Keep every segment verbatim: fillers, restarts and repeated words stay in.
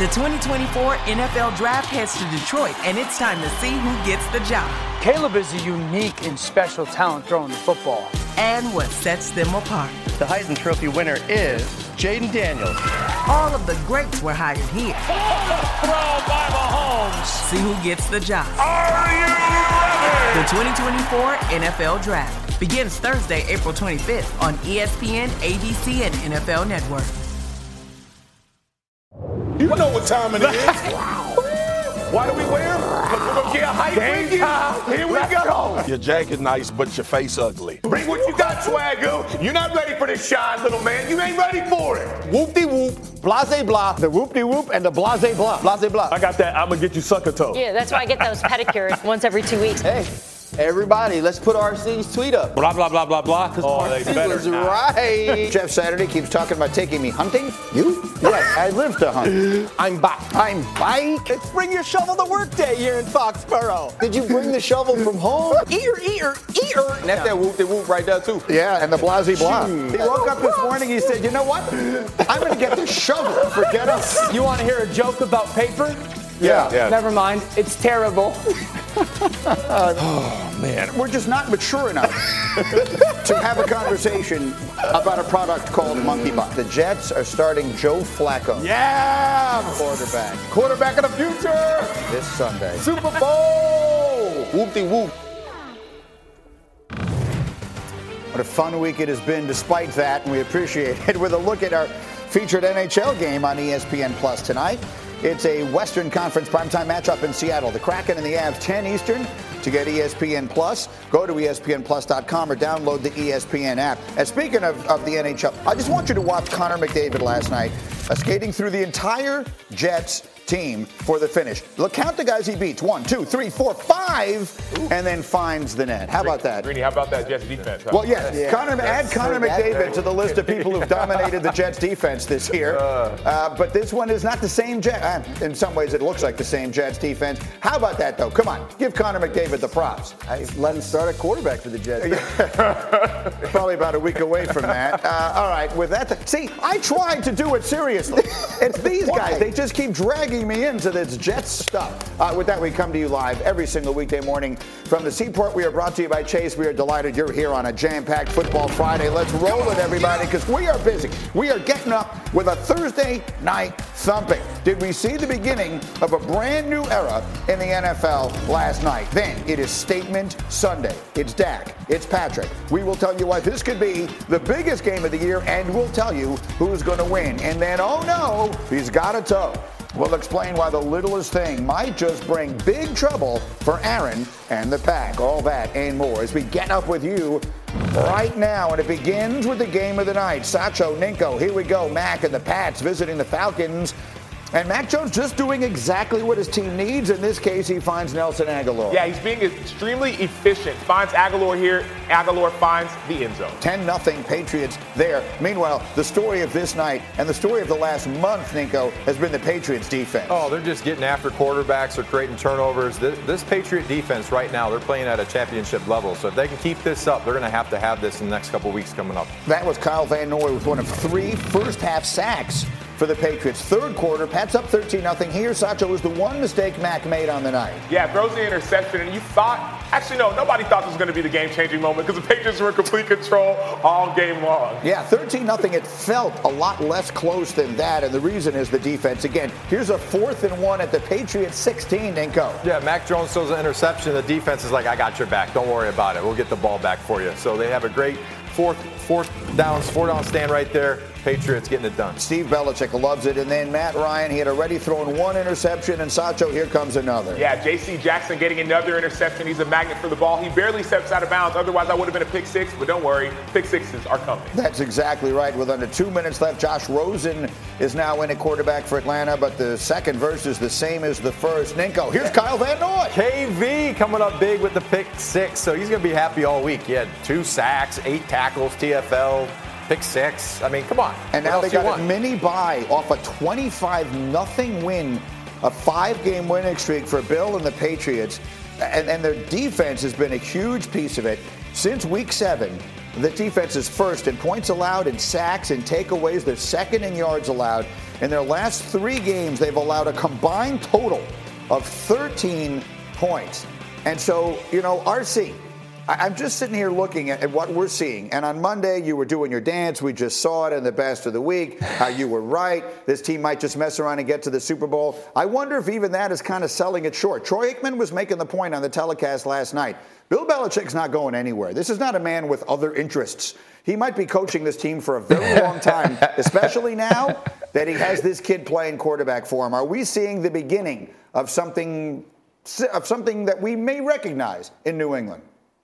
The twenty twenty-four N F L Draft heads to Detroit, and it's time to see who gets the job. Caleb is a unique and special talent throwing the football. And what sets them apart. The Heisman Trophy winner is Jaden Daniels. All of the greats were hired here. Throw by Mahomes. See who gets the job. Are you ready? The twenty twenty-four N F L Draft begins Thursday, April twenty-fifth on E S P N, A B C, and N F L Network. You know what time it is. Why do we wear them? Because we're going to get hype with you. Here we go. go. Your jacket nice, but your face ugly. Bring what you got, Swagoo. You're not ready for this shine, little man. You ain't ready for it. Whoop-de-whoop, blase-blah, the whoop-de-whoop, and the blase-blah. Blase-blah. I got that. I'm going to get you sucker toe. Yeah, that's why I get those pedicures once every two weeks. Hey. Everybody, let's put R C's tweet up. Blah, blah, blah, blah, blah. Oh, they better was right. Jeff Saturday keeps talking about taking me hunting. You? Yes, I live to hunt. I'm back. I'm back. Let's bring your shovel to work day here in Foxborough. Did you bring the shovel from home? Ear, ear, ear. And that's that whoop de whoop right there, too. Yeah, and the blasey blah. He woke up this morning, he said, you know what? I'm going to get the shovel. Forget it. You want to hear a joke about paper? Yeah. yeah. Never mind. It's terrible. Oh, man. We're just not mature enough to have a conversation about a product called Monkey Butt. The Jets are starting Joe Flacco. Yeah! Quarterback. Quarterback of the future! This Sunday. Super Bowl! Whoop-de-whoop. What a fun week it has been despite that, and we appreciate it with a look at our featured N H L game on E S P N Plus tonight. It's a Western Conference primetime matchup in Seattle. The Kraken and the Avs, ten Eastern. To get E S P N Plus, go to E S P N plus dot com or download the E S P N app. And speaking of, of the N H L, I just want you to watch Connor McDavid last night, uh, skating through the entire Jets team for the finish. Look, count the guys he beats. One, two, three, four, five, Ooh. and then finds the net. How about that? Greeny, how about that Jets defense? Huh? Well, yes. Yeah. Connor, add Connor McDavid to the list of people who've dominated the Jets defense this year. Uh, but this one is not the same Jets. Uh, in some ways, it looks like the same Jets defense. How about that, though? Come on. Give Connor McDavid the props. I let him start a quarterback for the Jets. Probably about a week away from that. Uh, all right. With that, th- see, I tried to do it seriously. It's these guys. They just keep dragging me into this Jets stuff. Uh, with that, we come to you live every single weekday morning from the Seaport. We are brought to you by Chase. We are delighted you're here on a jam-packed Football Friday. Let's roll it, everybody, because we are busy. We are getting up with a Thursday night thumping. Did we see the beginning of a brand new era in the N F L last night? Then it is Statement Sunday. It's Dak. It's Patrick. We will tell you why this could be the biggest game of the year, and we'll tell you who's going to win. And then, oh no, he's got a toe. We'll explain why the littlest thing might just bring big trouble for Aaron and the pack. All that and more as we get up with you right now. And it begins with the game of the night. Sacho, Ninko, here we go. Mac and the Pats visiting the Falcons. And Mac Jones just doing exactly what his team needs. In this case, he finds Nelson Agholor. Yeah, he's being extremely efficient. Finds Agholor here. Agholor finds the end zone. ten nothing Patriots there. Meanwhile, the story of this night and the story of the last month, Nico, has been the Patriots defense. Oh, they're just getting after quarterbacks. They're creating turnovers. This, this Patriot defense right now, they're playing at a championship level. So if they can keep this up, they're going to have to have this in the next couple weeks coming up. That was Kyle Van Noy with one of three first-half sacks for the Patriots. Third quarter, Pats up thirteen nothing. Here, Sacho was the one mistake Mac made on the night. Yeah, throws the interception, and you thought, actually, no, nobody thought this was going to be the game-changing moment because the Patriots were in complete control all game long. Yeah, thirteen nothing. It felt a lot less close than that, and the reason is the defense. Again, here's a fourth and one at the Patriots sixteen, Ninko. Yeah, Mac Jones throws an interception. The defense is like, I got your back. Don't worry about it. We'll get the ball back for you. So they have a great fourth, fourth downs, four down stand right there. Patriots getting it done. Steve Belichick loves it. And then Matt Ryan, he had already thrown one interception. And Sacho, here comes another. Yeah, J C Jackson getting another interception. He's a magnet for the ball. He barely steps out of bounds. Otherwise, I would have been a pick six. But don't worry, pick sixes are coming. That's exactly right. With under two minutes left, Josh Rosen is now in at quarterback for Atlanta. But the second verse is the same as the first. Ninko, here's Kyle Van Noy. K V coming up big with the pick six. So he's going to be happy all week. He had two sacks, eight tackles, T F L. Pick six. I mean, come on. And now they got a mini bye off a twenty-five nothing win, a five-game winning streak for Bill and the Patriots. And, and their defense has been a huge piece of it. Since week seven, The defense is first in points allowed, in sacks, in takeaways. They're second in yards allowed. In their last three games, they've allowed a combined total of thirteen points. And so, you know, R C, I'm just sitting here looking at what we're seeing. And on Monday, you were doing your dance. We just saw it in the best of the week. How you were right. This team might just mess around and get to the Super Bowl. I wonder if even that is kind of selling it short. Troy Aikman was making the point on the telecast last night. Bill Belichick's not going anywhere. This is not a man with other interests. He might be coaching this team for a very long time, especially now that he has this kid playing quarterback for him. Are we seeing the beginning of something, of something that we may recognize in New England?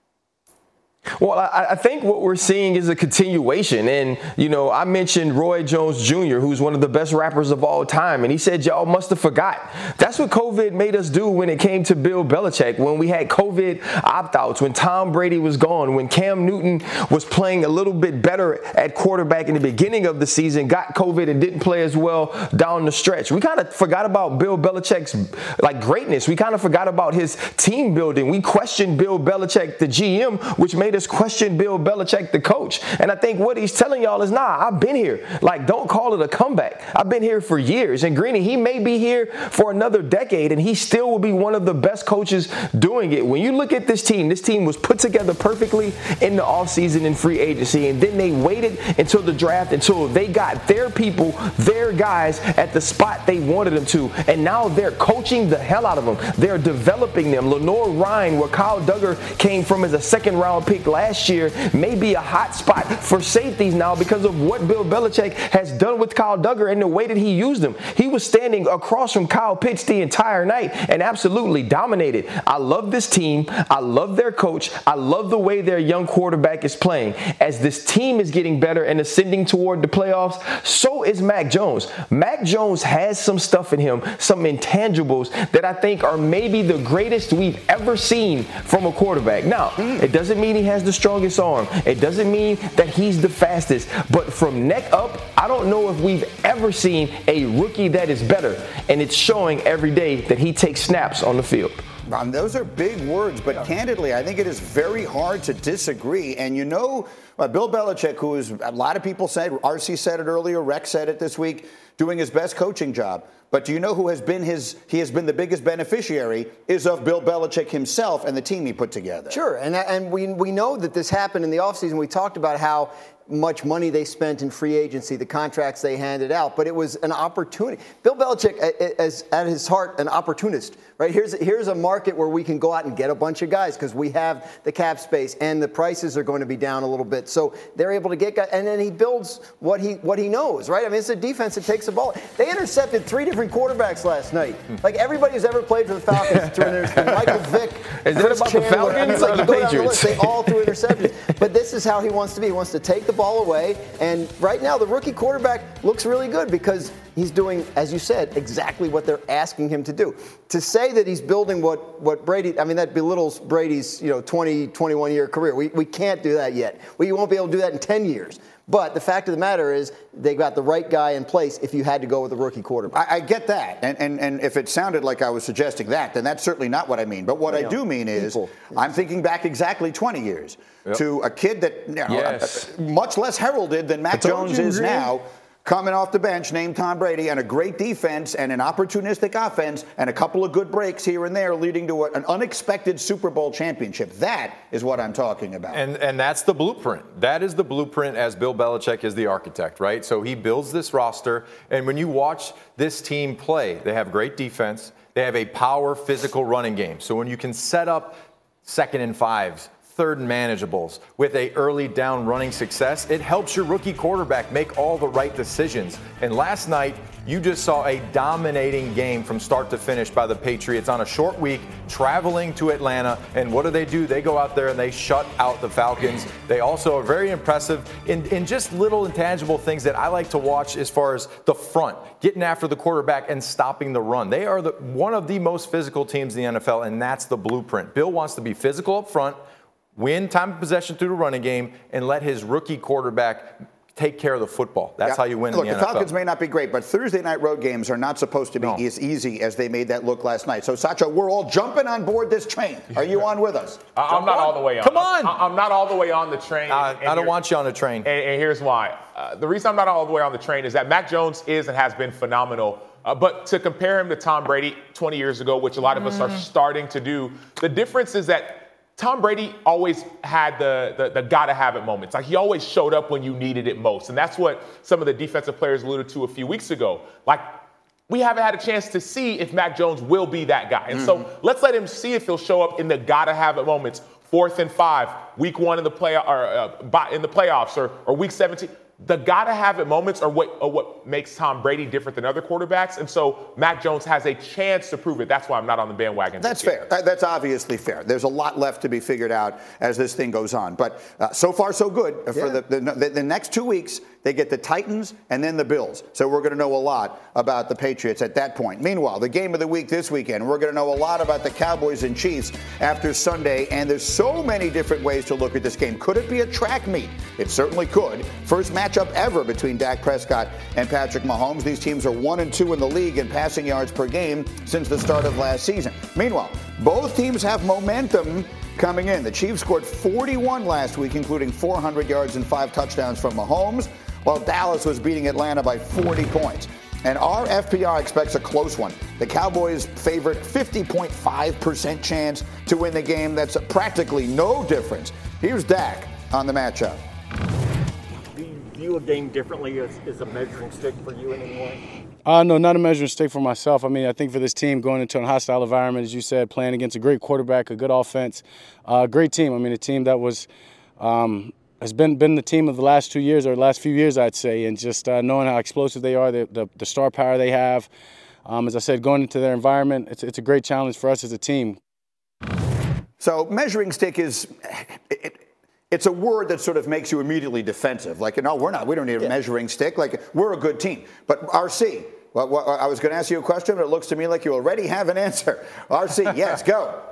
Well, I, I think what we're seeing is a continuation. And, you know, I mentioned Roy Jones Junior, who's one of the best rappers of all time. And he said, y'all must have forgot. That's what COVID made us do when it came to Bill Belichick, when we had COVID opt-outs, when Tom Brady was gone, when Cam Newton was playing a little bit better at quarterback in the beginning of the season, got COVID and didn't play as well down the stretch. We kind of forgot about Bill Belichick's, like, greatness. We kind of forgot about his team building. We questioned Bill Belichick, the G M, which made us question Bill Belichick, the coach. And I think what he's telling y'all is, nah, I've been here. Like, don't call it a comeback. I've been here for years. And Greeny, he may be here for another decade, and he still will be one of the best coaches doing it. When you look at this team, this team was put together perfectly in the offseason and free agency, and then they waited until the draft, until they got their people, their guys at the spot they wanted them to. And now they're coaching the hell out of them. They're developing them. Lenore Ryan, where Kyle Duggar came from as a second-round pick last year, may be a hot spot for safeties now because of what Bill Belichick has done with Kyle Duggar and the way that he used him. He was standing across from Kyle Pitts the entire night and absolutely dominated. I love this team. I love their coach. I love the way their young quarterback is playing. As this team is getting better and ascending toward the playoffs, so is Mac Jones. Mac Jones has some stuff in him, some intangibles that I think are maybe the greatest we've ever seen from a quarterback. Now, it doesn't mean he has the strongest arm. It doesn't mean that he's the fastest. But from neck up, I don't know if we've ever seen a rookie that is better. And it's showing every day that he takes snaps on the field. Um, those are big words, but candidly, I think it is very hard to disagree. And you know, uh, Bill Belichick, who is, a lot of people said, R C said it earlier, Rex said it this week, doing his best coaching job. But do you know who has been his, he has been the biggest beneficiary is of Bill Belichick himself and the team he put together. Sure, and and we we know that this happened in the offseason. We talked about how much money they spent in free agency, the contracts they handed out, but it was an opportunity. Bill Belichick is at his heart an opportunist, right? Here's here's a market where we can go out and get a bunch of guys because we have the cap space and the prices are going to be down a little bit. So they're able to get guys, and then he builds what he what he knows, right? I mean, it's a defense that takes the ball. They intercepted three different quarterbacks last night. Like everybody who's ever played for the Falcons threw an interception. Michael Vick, is that about the Falcons I mean, like, or the Patriots? Patriots? The list, they all threw interceptions. But this is how he wants to be. He wants to take the ball away. And right now, the rookie quarterback looks really good because he's doing, as you said, exactly what they're asking him to do. To say that he's building what, what Brady, I mean, that belittles Brady's, you know, twenty, twenty-one year career. We, we can't do that yet. We won't be able to do that in ten years. But the fact of the matter is they got the right guy in place if you had to go with a rookie quarterback. I, I get that. And, and and if it sounded like I was suggesting that, then that's certainly not what I mean. But what I do mean is People. I'm thinking back exactly twenty years yep. to a kid that, you know, yes. much less heralded than Mac Jones is agree. now. Coming off the bench, named Tom Brady, and a great defense and an opportunistic offense and a couple of good breaks here and there leading to an unexpected Super Bowl championship. That is what I'm talking about. And and that's the blueprint. That is the blueprint as Bill Belichick is the architect, right? So he builds this roster, and when you watch this team play, they have great defense. They have a power physical running game. So when you can set up second and fives, third and manageables with a early down running success, it helps your rookie quarterback make all the right decisions. And last night, you just saw a dominating game from start to finish by the Patriots on a short week, traveling to Atlanta. And what do they do? They go out there and they shut out the Falcons. They also are very impressive in, in just little intangible things that I like to watch as far as the front, getting after the quarterback and stopping the run. They are the, one of the most physical teams in the N F L, and that's the blueprint. Bill wants to be physical up front, win time of possession through the running game, and let his rookie quarterback take care of the football. That's yeah. how you win Look, in the, the N F L. Falcons may not be great, but Thursday night road games are not supposed to be no. as easy as they made that look last night. So, Sacho, we're all jumping on board this train. Are you on with us? Uh, I'm not on. all the way on. Come on. I, I'm not all the way on the train. Uh, and, and I don't want you on the train. And, and here's why. Uh, the reason I'm not all the way on the train is that Mac Jones is and has been phenomenal. Uh, but to compare him to Tom Brady twenty years ago, which a lot of us are starting to do, the difference is that Tom Brady always had the, the, the gotta-have-it moments. Like, he always showed up when you needed it most. And that's what some of the defensive players alluded to a few weeks ago. Like, we haven't had a chance to see if Mac Jones will be that guy. And mm-hmm. so let's let him see if he'll show up in the gotta-have-it moments. Fourth and five, week one in the play or uh, in the playoffs, or, or week seventeen. The gotta-have-it moments are what, are what makes Tom Brady different than other quarterbacks. And so Mac Jones has a chance to prove it. That's why I'm not on the bandwagon. That's fair. That's obviously fair. There's a lot left to be figured out as this thing goes on. But uh, so far, so good. Yeah. For the, the, the, the next two weeks, they get the Titans and then the Bills. So we're going to know a lot about the Patriots at that point. Meanwhile, the game of the week this weekend, we're going to know a lot about the Cowboys and Chiefs after Sunday. And there's so many different ways to look at this game. Could it be a track meet? It certainly could. First matchup ever between Dak Prescott and Patrick Mahomes. These teams are one and two in the league in passing yards per game since the start of last season. Meanwhile, both teams have momentum coming in. The Chiefs scored forty-one last week, including four hundred yards and five touchdowns from Mahomes, while Dallas was beating Atlanta by forty points. And our F P R expects a close one. The Cowboys favored fifty point five percent chance to win the game. That's practically no difference. Here's Dak on the matchup. Do you view a game differently as, as a measuring stick for you in any way? Uh, no, not a measuring stick for myself. I mean, I think for this team going into a hostile environment, as you said, playing against a great quarterback, a good offense, a uh, great team. I mean, a team that was um, – has been been the team of the last two years or the last few years, I'd say, and just uh, knowing how explosive they are, the, the, the star power they have. Um, as I said, going into their environment, it's, it's a great challenge for us as a team. So measuring stick is it, it's a word that sort of makes you immediately defensive. Like, no, we're not. We don't need a yeah. measuring stick. Like, we're a good team. But R C, well, well, I was going to ask you a question, but it looks to me like you already have an answer. R C, yes, go.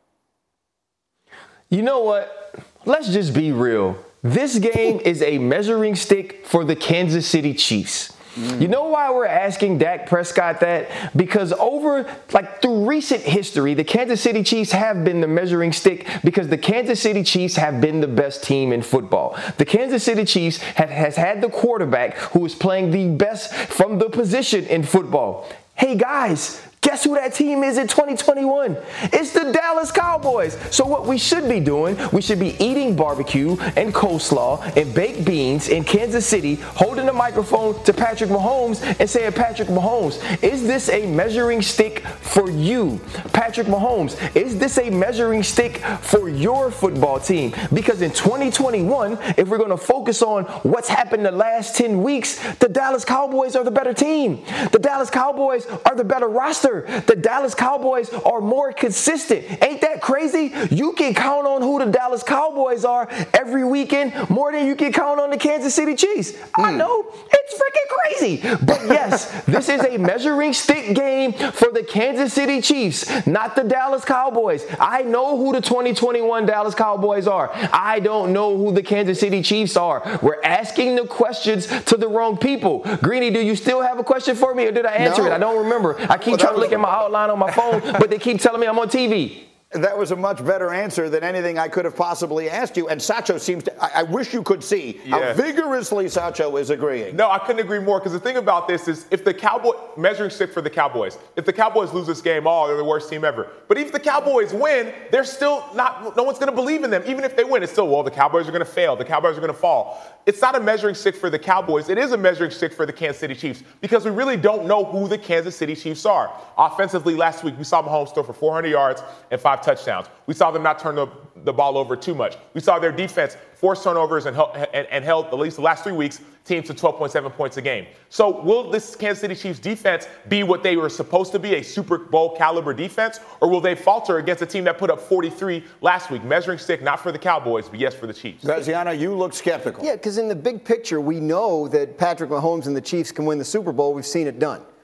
You know what? Let's just be real. This game is a measuring stick for the Kansas City Chiefs. Mm. You know why we're asking Dak Prescott that? Because over, like, through recent history, the Kansas City Chiefs have been the measuring stick because the Kansas City Chiefs have been the best team in football. The Kansas City Chiefs have, has had the quarterback who is playing the best from the position in football. Hey, guys. Guess who that team is in twenty twenty-one? It's the Dallas Cowboys. So what we should be doing, we should be eating barbecue and coleslaw and baked beans in Kansas City, holding the microphone to Patrick Mahomes and saying, Patrick Mahomes, is this a measuring stick for you? Patrick Mahomes, is this a measuring stick for your football team? Because in twenty twenty-one, if we're going to focus on what's happened the last ten weeks, the Dallas Cowboys are the better team. The Dallas Cowboys are the better roster. The Dallas Cowboys are more consistent. Ain't that crazy? You can count on who the Dallas Cowboys are every weekend more than you can count on the Kansas City Chiefs. Mm. I know, it's freaking crazy. But yes, this is a measuring stick game for the Kansas City Chiefs, not the Dallas Cowboys. I know who the twenty twenty-one Dallas Cowboys are. I don't know who the Kansas City Chiefs are. We're asking the questions to the wrong people. Greeny, do you still have a question for me, or did I answer no. it? I don't remember. I keep well, trying to look at my outline on my phone, but they keep telling me I'm on T V. That was a much better answer than anything I could have possibly asked you. And Sacho seems to, I, I wish you could see yeah. how vigorously Sacho is agreeing. No, I couldn't agree more, because the thing about this is if the Cowboy, measuring stick for the Cowboys, if the Cowboys lose this game, oh, they're the worst team ever. But if the Cowboys win, they're still not, no one's going to believe in them. Even if they win, it's still, well, the Cowboys are going to fail. The Cowboys are going to fall. It's not a measuring stick for the Cowboys. It is a measuring stick for the Kansas City Chiefs, because we really don't know who the Kansas City Chiefs are. Offensively, last week, we saw Mahomes throw for four hundred yards and five touchdowns. We saw them not turn the, the ball over too much. We saw their defense force turnovers and, and, and held, at least the last three weeks, teams to twelve point seven points a game. So will this Kansas City Chiefs defense be what they were supposed to be, a Super Bowl caliber defense, or will they falter against a team that put up forty-three last week? Measuring stick, not for the Cowboys, but yes, for the Chiefs. Graziano, you look skeptical. Yeah, because in the big picture, we know that Patrick Mahomes and the Chiefs can win the Super Bowl. We've seen it done.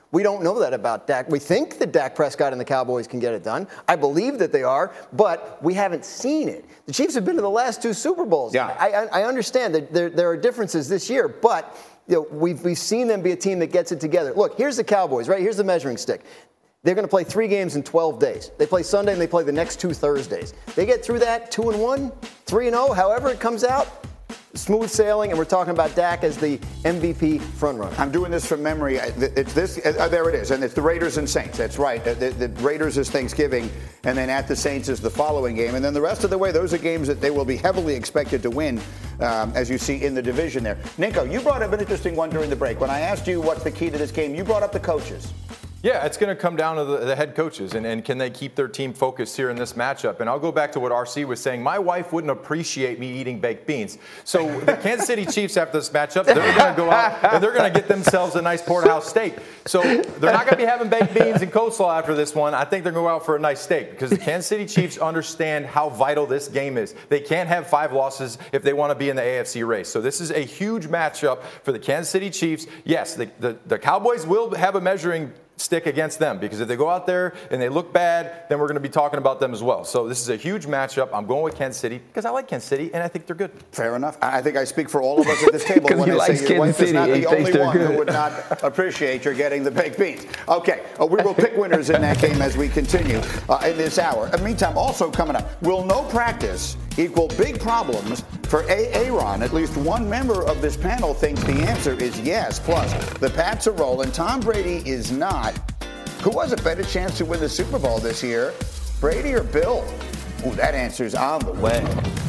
We don't know that about Dak. We think that Dak Prescott and the Cowboys can get it done. I believe that they are, but we haven't seen it. The Chiefs have been to the last two Super Bowls. Yeah. I, I, I understand that there, there are differences this year, but you know, we've, we've seen them be a team that gets it together. Look, here's the Cowboys, right? Here's the measuring stick. They're going to play three games in twelve days. They play Sunday and they play the next two Thursdays. They get through that two and one, three and oh, however it comes out. Smooth sailing, and we're talking about Dak as the M V P frontrunner. I'm doing this from memory. It's this. Uh, there it is, and it's the Raiders and Saints. That's right. The, the Raiders is Thanksgiving, and then at the Saints is the following game, and then the rest of the way, those are games that they will be heavily expected to win, um, as you see in the division there. Nico, you brought up an interesting one during the break. When I asked you what's the key to this game, you brought up the coaches. Yeah, it's going to come down to the, the head coaches and, and can they keep their team focused here in this matchup. And I'll go back to what R C was saying. My wife wouldn't appreciate me eating baked beans. So the Kansas City Chiefs after this matchup, they're going to go out and they're going to get themselves a nice porterhouse steak. So they're not going to be having baked beans and coleslaw after this one. I think they're going to go out for a nice steak because the Kansas City Chiefs understand how vital this game is. They can't have five losses if they want to be in the A F C race. So this is a huge matchup for the Kansas City Chiefs. Yes, the, the, the Cowboys will have a measuring stick against them because if they go out there and they look bad, then we're going to be talking about them as well. So this is a huge matchup. I'm going with Kansas City because I like Kansas City and I think they're good. Fair enough. I think I speak for all of us at this table when I say your wife is not the only one who would not appreciate you're getting the baked beans. Okay, uh, we will pick winners in that game as we continue uh, in this hour. In the meantime, also coming up, will no practice equal big problems for Aaron? At least one member of this panel thinks the answer is yes. Plus, the Pats are rolling. Tom Brady is not. Who has a better chance to win the Super Bowl this year, Brady or Bill? Ooh, that answer's on the way.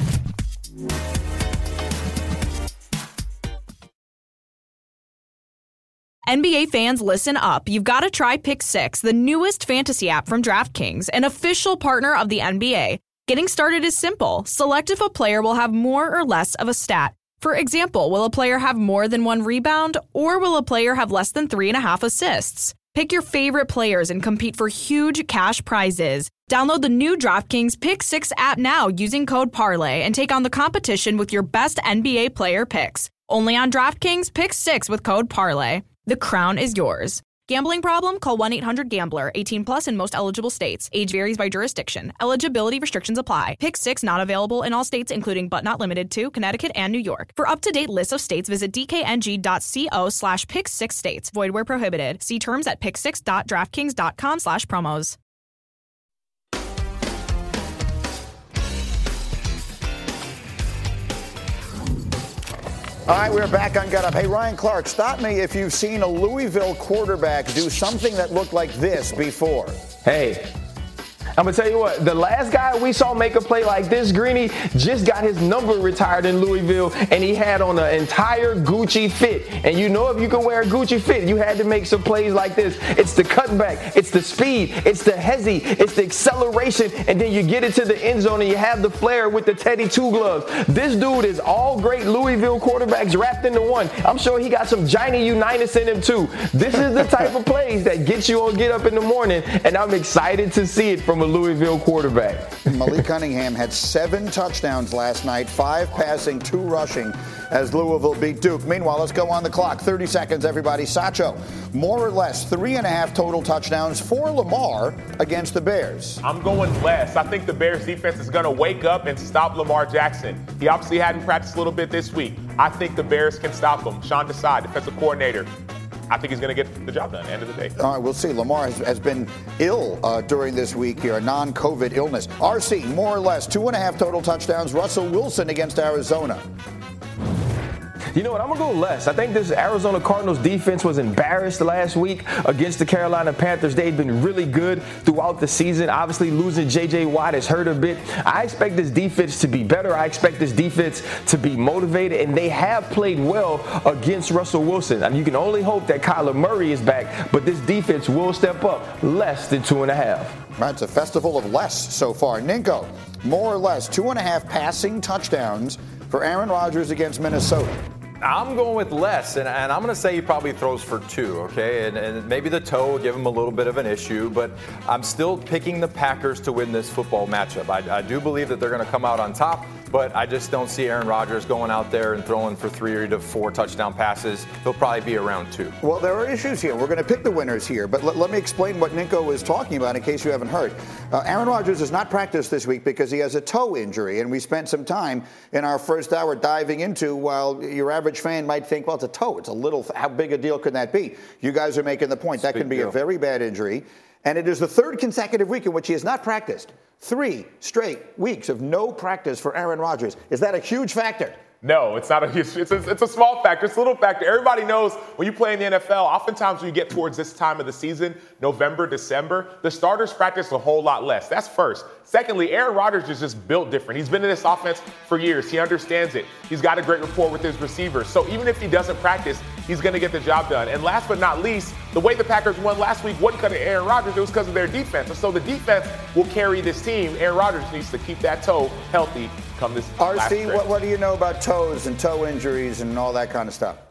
N B A fans, listen up. You've got to try Pick Six, the newest fantasy app from DraftKings, an official partner of the N B A. Getting started is simple. Select if a player will have more or less of a stat. For example, will a player have more than one rebound, or will a player have less than three and a half assists? Pick your favorite players and compete for huge cash prizes. Download the new DraftKings Pick Six app now using code Parlay and take on the competition with your best N B A player picks. Only on DraftKings Pick Six with code Parlay. The crown is yours. Gambling problem? Call one eight hundred gambler. eighteen plus in most eligible states. Age varies by jurisdiction. Eligibility restrictions apply. Pick Six not available in all states, including but not limited to Connecticut and New York. For up-to-date lists of states, visit dkng.co slash pick six states. Void where prohibited. See terms at pick six dot draftkings dot com slash promos. All right, we're back on Gut Up. Hey, Ryan Clark, stop me if you've seen a Louisville quarterback do something that looked like this before. Hey. I'm going to tell you what, the last guy we saw make a play like this, Greeny, just got his number retired in Louisville, and he had on an entire Gucci fit. And you know if you can wear a Gucci fit, you had to make some plays like this. It's the cutback, it's the speed, it's the hezzy, it's the acceleration, and then you get it to the end zone and you have the flair with the Teddy Two Gloves. This dude is all great Louisville quarterbacks wrapped into one. I'm sure he got some Johnny Unitas in him too. This is the type of plays that gets you on Get Up in the morning, and I'm excited to see it from a Louisville quarterback. Malik Cunningham had seven touchdowns last night, five passing, two rushing, as Louisville beat Duke. Meanwhile, let's go on the clock. thirty seconds, everybody. Sacho, more or less, three and a half total touchdowns for Lamar against the Bears. I'm going less. I think the Bears defense is going to wake up and stop Lamar Jackson. He obviously hadn't practiced a little bit this week. I think the Bears can stop him. Sean Desai, defensive coordinator. I think he's going to get the job done at the end of the day. All right, we'll see. Lamar has, has been ill uh, during this week here, a non-COVID illness. R C, more or less, two and a half total touchdowns. Russell Wilson against Arizona. You know what? I'm going to go less. I think this Arizona Cardinals defense was embarrassed last week against the Carolina Panthers. They've been really good throughout the season. Obviously, losing J J Watt has hurt a bit. I expect this defense to be better. I expect this defense to be motivated, and they have played well against Russell Wilson. I mean, you can only hope that Kyler Murray is back, but this defense will step up less than two and a half. Right, it's a festival of less so far. Ninko, more or less, two and a half passing touchdowns for Aaron Rodgers against Minnesota. I'm going with less, and, and I'm going to say he probably throws for two, okay? And, and maybe the toe will give him a little bit of an issue, but I'm still picking the Packers to win this football matchup. I, I do believe that they're going to come out on top. but I just don't see Aaron Rodgers going out there and throwing for three to four touchdown passes. He'll probably be around two. Well, there are issues here. We're going to pick the winners here, but let, let me explain what Ninko was talking about in case you haven't heard. Uh, Aaron Rodgers has not practiced this week because he has a toe injury, and we spent some time in our first hour diving into, while your average fan might think, well, it's a toe. It's a little, how big a deal could that be? You guys are making the point. That can be a very bad injury. And it is the third consecutive week in which he has not practiced. Three straight weeks of no practice for Aaron Rodgers. Is that a huge factor? No, it's not a huge, it's a, it's a small factor. It's a little factor. Everybody knows when you play in the N F L, oftentimes when you get towards this time of the season, November, December, the starters practice a whole lot less. That's first. Secondly, Aaron Rodgers is just built different. He's been in this offense for years. He understands it. He's got a great rapport with his receivers. So even if he doesn't practice, he's going to get the job done. And last but not least, the way the Packers won last week wasn't because of Aaron Rodgers. It was because of their defense. And so the defense will carry this team. Aaron Rodgers needs to keep that toe healthy come this R C, last stretch. what, what do you know about toes and toe injuries and all that kind of stuff?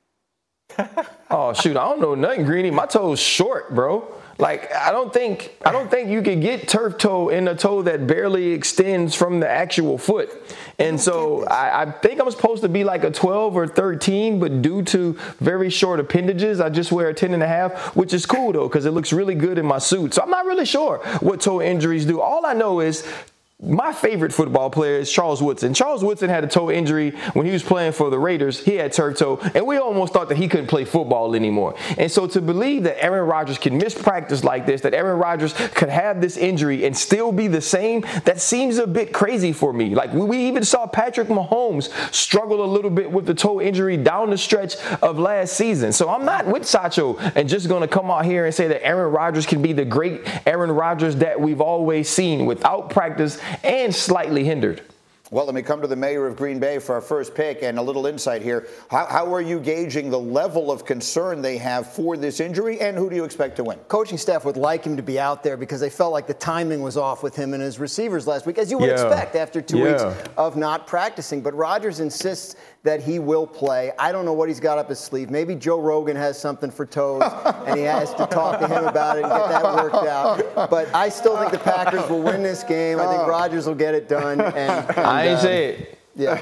Oh, shoot, I don't know nothing, Greeny. My toe's short, bro. Like, I don't think I don't think you can get turf toe in a toe that barely extends from the actual foot. And so I, I think I'm supposed to be like a twelve or thirteen, but due to very short appendages, I just wear a ten and a half, which is cool, though, because it looks really good in my suit. So I'm not really sure what toe injuries do. All I know is my favorite football player is Charles Woodson. Charles Woodson had a toe injury when he was playing for the Raiders. He had turf toe, and we almost thought that he couldn't play football anymore. And so to believe that Aaron Rodgers can miss practice like this, that Aaron Rodgers could have this injury and still be the same, that seems a bit crazy for me. Like, we even saw Patrick Mahomes struggle a little bit with the toe injury down the stretch of last season. So I'm not with Sacho and just going to come out here and say that Aaron Rodgers can be the great Aaron Rodgers that we've always seen without practice and slightly hindered. Well, let me come to the mayor of Green Bay for our first pick and a little insight here. How, how are you gauging the level of concern they have for this injury, and who do you expect to win? Coaching staff would like him to be out there because they felt like the timing was off with him and his receivers last week, as you would Yeah. expect after two Yeah. weeks of not practicing. But Rodgers insists that he will play. I don't know what he's got up his sleeve. Maybe Joe Rogan has something for toes, and he has to talk to him about it and get that worked out. But I still think the Packers will win this game. I think Rodgers will get it done. And, and I ain't um, say it. Yeah.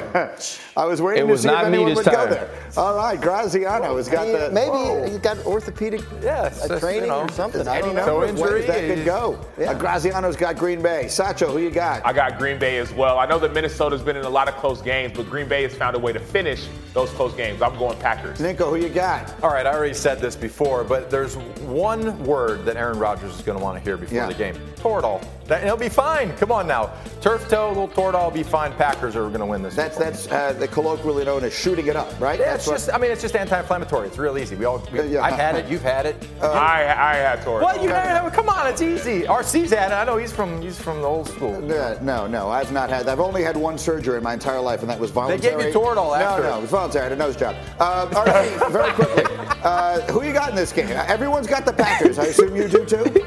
I was waiting It to was see not if me anyone this would go time. there. All right, Graziano has got the... Maybe Whoa. he's got orthopedic Yeah, uh, just, training you know, or something. Does I don't Eddie know. know Toe where injury that could is- go? Yeah. Uh, Graziano's got Green Bay. Sacho, who you got? I got Green Bay as well. I know that Minnesota's been in a lot of close games, but Green Bay has found a way to finish those close games. I'm going Packers. Ninko, who you got? All right, I already said this before, but there's one word that Aaron Rodgers is going to want to hear before Yeah. the game. Toradol. That, he'll be fine. Come on now. Turf toe, little Toradol will be fine. Packers are going to win this. That's football that's uh, the colloquially known as shooting it up, right? Yeah, That's it's just, I mean, it's just anti-inflammatory. It's real easy. We all, we, Uh, yeah. I've had it. You've had it. I, I had Torres. What? You never have? Come on, it's easy. R C's had it. I know he's from he's from the old school. Yeah, no, no, I've not had. I've only had one surgery in my entire life, and that was voluntary. gave you Toradol after. No, no, it was voluntary. I had a nose job. Uh, R C, very quickly, uh, who you got in this game? Everyone's got the Packers. I assume you do too.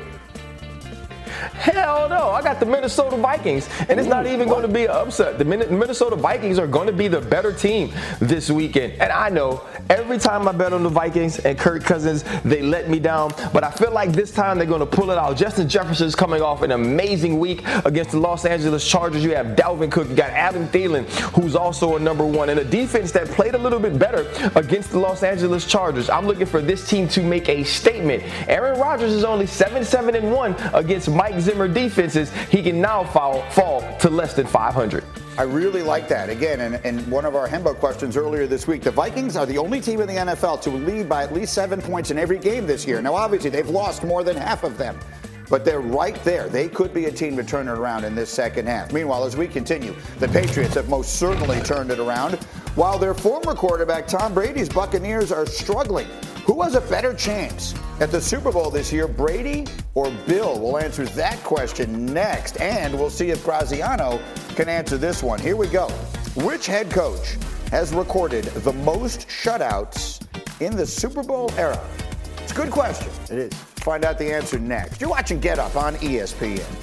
Hell no, I got the Minnesota Vikings, and it's not even going to be an upset. The Min- Minnesota Vikings are going to be the better team this weekend. And I know every time I bet on the Vikings and Kirk Cousins, they let me down. But I feel like this time they're going to pull it out. Justin Jefferson's coming off an amazing week against the Los Angeles Chargers. You have Dalvin Cook, you got Adam Thielen, who's also a number one, and a defense that played a little bit better against the Los Angeles Chargers. I'm looking for this team to make a statement. Aaron Rodgers is only seven seven and one against Mike Zimmer defenses. He can now fall, fall to less than five hundred. I really like that. Again, in, in one of our Hembo questions earlier this week, the Vikings are the only team in the N F L to lead by at least seven points in every game this year. Now, obviously, they've lost more than half of them, but they're right there. They could be a team to turn it around in this second half. Meanwhile, as we continue, the Patriots have most certainly turned it around, while their former quarterback, Tom Brady's Buccaneers, are struggling. Who has a better chance at the Super Bowl this year, Brady or Bill? We'll answer that question next, and we'll see if Graziano can answer this one. Here we go. Which head coach has recorded the most shutouts in the Super Bowl era? It's a good question. It is. Find out the answer next. You're watching Get Up on E S P N.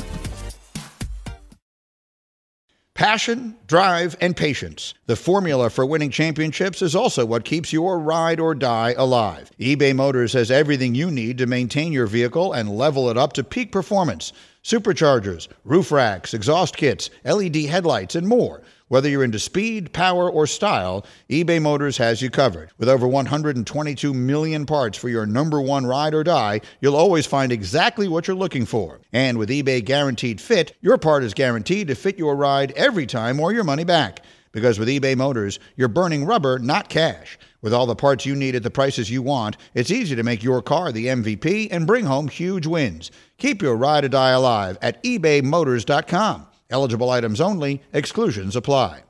Passion, drive, and patience. The formula for winning championships is also what keeps your ride or die alive. eBay Motors has everything you need to maintain your vehicle and level it up to peak performance. superchargers, roof racks, exhaust kits, L E D headlights, and more. Whether you're into speed, power, or style, eBay Motors has you covered. With over one hundred twenty-two million parts for your number one ride or die, you'll always find exactly what you're looking for. And with eBay Guaranteed Fit, your part is guaranteed to fit your ride every time or your money back. Because with eBay Motors, you're burning rubber, not cash. With all the parts you need at the prices you want, it's easy to make your car the M V P and bring home huge wins. Keep your ride or die alive at ebay motors dot com. Eligible items only. Exclusions apply.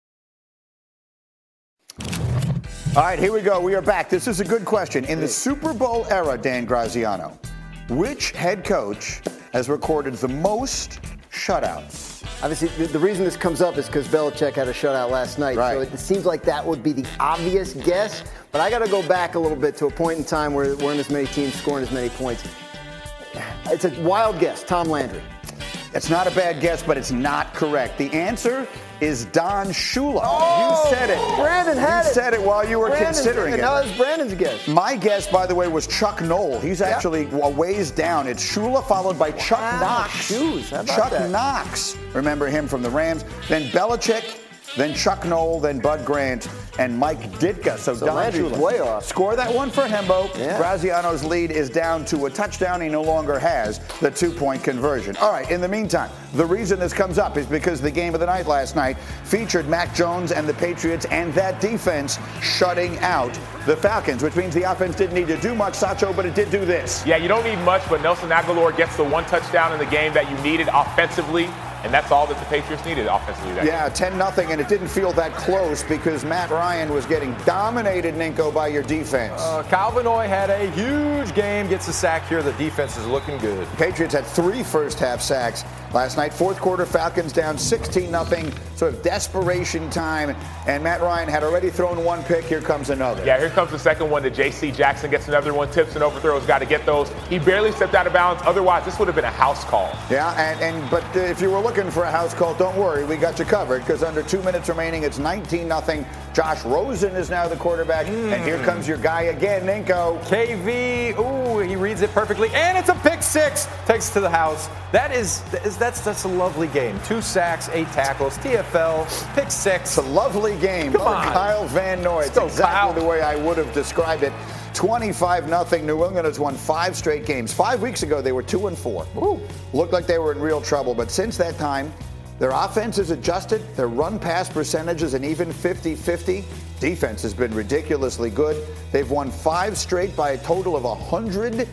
All right, here we go. We are back. This is a good question. In the Super Bowl era, Dan Graziano, which head coach has recorded the most shutouts? Obviously, the, the reason this comes up is because Belichick had a shutout last night. Right. So it, it seems like that would be the obvious guess. But I got to go back a little bit to a point in time where there weren't as many teams scoring as many points. It's a wild guess. Tom Landry. It's not a bad guess, but it's not correct. The answer is Don Shula. Oh, you said it. Brandon had you it. You said it while you were Brandon considering it. it. Now it's Brandon's guess. My guess, by the way, was Chuck Noll. He's yep. actually a ways down. It's Shula followed by Chuck wow, Knox. Shoes. How about Chuck that? Knox. Remember him from the Rams. Then Belichick. Then Chuck Noll, then Bud Grant, and Mike Ditka. So, so Don Landry's Shula. way off. Score that one for Hembo. Yeah. Graziano's lead is down to a touchdown. He no longer has the two-point conversion. All right, in the meantime, the reason this comes up is because the game of the night last night featured Mac Jones and the Patriots and that defense shutting out the Falcons, which means the offense didn't need to do much, Sacho, but it did do this. Yeah, you don't need much, but Nelson Aguilar gets the one touchdown in the game that you needed offensively. And that's all that the Patriots needed offensively. That yeah, ten nothing, and it didn't feel that close because Matt Ryan was getting dominated, Ninko, by your defense. Uh, Kyle Vanoy had a huge game, gets a sack here. The defense is looking good. Patriots had three first-half sacks last night. Fourth quarter, Falcons down sixteen nothing, sort of desperation time, and Matt Ryan had already thrown one pick. Here comes another. Yeah, here comes the second one. The J C Jackson gets another one. Tips and overthrows, got to get those. He barely stepped out of bounds. Otherwise, this would have been a house call. Yeah, and, and but uh, if you were looking for a house call, don't worry, we got you covered because under two minutes remaining, it's nineteen nothing. Josh Rosen is now the quarterback, mm. and here comes your guy again, Ninko. K V, ooh, he reads it perfectly, and it's a pick six. Takes it to the house. That is, is that's that's a lovely game. Two sacks, eight tackles, T F L, pick six. It's a lovely game. Come oh, on. Kyle Van Noy. It's exactly Kyle. the way I would have described it. twenty-five nothing. New England has won five straight games. Five weeks ago, they were two and four. Ooh. Looked like they were in real trouble, but since that time, their offense has adjusted. Their run-pass percentage is an even fifty-fifty. Defense has been ridiculously good. They've won five straight by a total of one hundred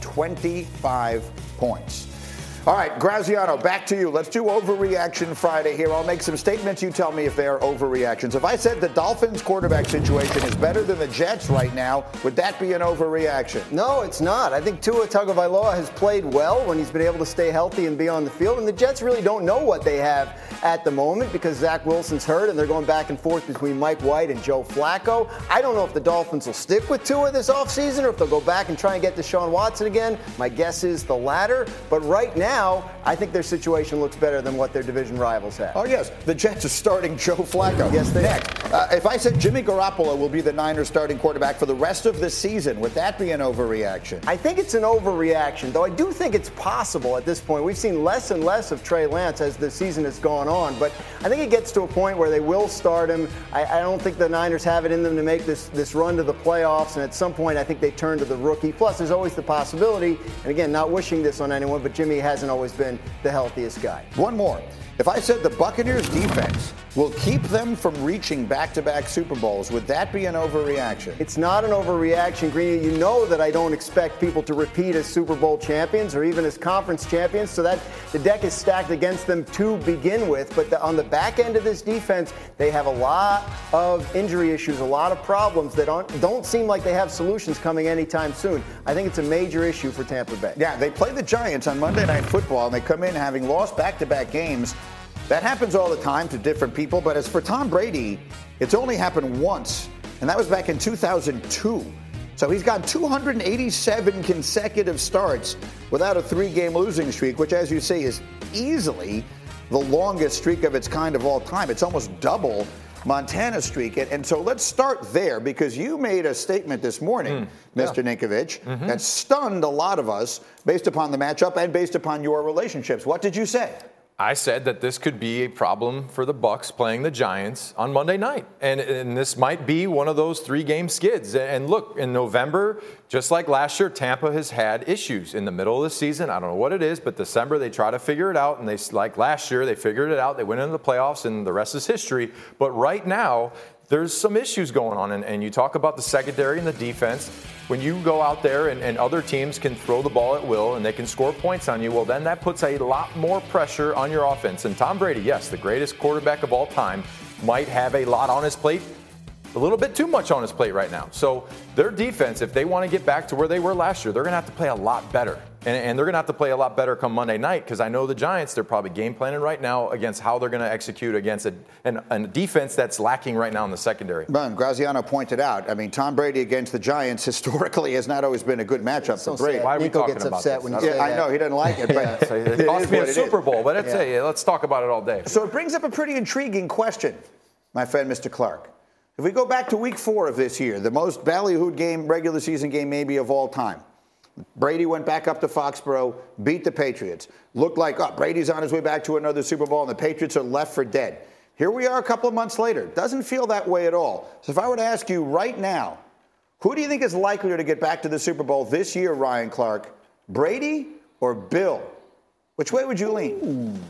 twenty-five points. All right, Graziano, back to you. Let's do Overreaction Friday here. I'll make some statements. You tell me if they are overreactions. If I said the Dolphins quarterback situation is better than the Jets right now, would that be an overreaction? No, it's not. I think Tua Tagovailoa has played well when he's been able to stay healthy and be on the field. And the Jets really don't know what they have at the moment because Zach Wilson's hurt and they're going back and forth between Mike White and Joe Flacco. I don't know if the Dolphins will stick with Tua this offseason or if they'll go back and try and get Deshaun Watson again. My guess is the latter. But right now, I think their situation looks better than what their division rivals have. Oh, yes. The Jets are starting Joe Flacco. Yes, they Next, uh, if I said Jimmy Garoppolo will be the Niners starting quarterback for the rest of the season, would that be an overreaction? I think it's an overreaction, though I do think it's possible at this point. We've seen less and less of Trey Lance as the season has gone on, but I think it gets to a point where they will start him. I, I don't think the Niners have it in them to make this, this run to the playoffs, and at some point I think they turn to the rookie. Plus, there's always the possibility, and again, not wishing this on anyone, but Jimmy hasn't always been the healthiest guy. One more. If I said the Buccaneers defense will keep them from reaching back-to-back Super Bowls, would that be an overreaction? It's not an overreaction, Greeny. You know that I don't expect people to repeat as Super Bowl champions or even as conference champions, so that the deck is stacked against them to begin with. But the, on the back end of this defense, they have a lot of injury issues, a lot of problems that don't, don't seem like they have solutions coming anytime soon. I think it's a major issue for Tampa Bay. Yeah, they play the Giants on Monday Night Football, and they come in having lost back-to-back games. That happens all the time to different people, but as for Tom Brady, it's only happened once, and that was back in two thousand two. So he's got two hundred eighty-seven consecutive starts without a three-game losing streak, which, as you see, is easily the longest streak of its kind of all time. It's almost double Montana streak. And, and so let's start there because you made a statement this morning, mm, Mister Yeah. Ninkovich, mm-hmm. that stunned a lot of us based upon the matchup and based upon your relationships. What did you say? I said that this could be a problem for the Bucs playing the Giants on Monday night. And, and this might be one of those three-game skids. And look, in November, just like last year, Tampa has had issues in the middle of the season. I don't know what it is, but December they try to figure it out. And they, like last year, they figured it out. They went into the playoffs, and the rest is history. But right now, there's some issues going on. And, and you talk about the secondary and the defense. When you go out there and, and other teams can throw the ball at will and they can score points on you, well, then that puts a lot more pressure on your offense. And Tom Brady, yes, the greatest quarterback of all time, might have a lot on his plate, a little bit too much on his plate right now. So their defense, if they want to get back to where they were last year, they're going to have to play a lot better. And, and they're going to have to play a lot better come Monday night because I know the Giants, they're probably game planning right now against how they're going to execute against a, an, a defense that's lacking right now in the secondary. But Graziano pointed out, I mean, Tom Brady against the Giants historically has not always been a good matchup for Brady. Why are we Nico talking gets about upset this? when you yeah, say I that. know, he doesn't like it. But yeah, so it cost me a Super Bowl, but it's, yeah. hey, let's talk about it all day. So it brings up a pretty intriguing question, my friend Mister Clark. If we go back to week four of this year, the most ballyhooed game, regular season game maybe of all time, Brady went back up to Foxborough, beat the Patriots. Looked like, oh, Brady's on his way back to another Super Bowl, and the Patriots are left for dead. Here we are a couple of months later. Doesn't feel that way at all. So if I were to ask you right now, who do you think is likelier to get back to the Super Bowl this year, Ryan Clark? Brady or Bill? Which way would you lean? Ooh.